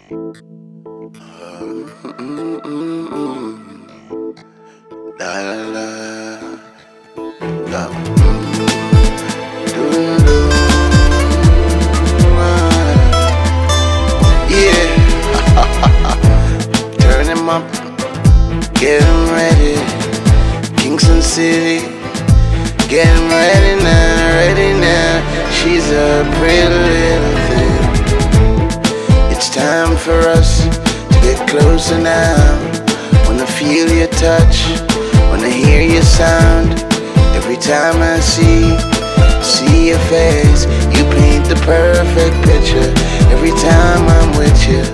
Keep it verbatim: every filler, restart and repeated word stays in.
La la la, la. Yeah, turn him up, get him ready. Kingston City, get him ready now, ready now. She's a pretty little thing. It's time for us to get closer now. Wanna feel your touch, wanna hear your sound. Every time I see, see your face, you paint the perfect picture. Every time I'm with you,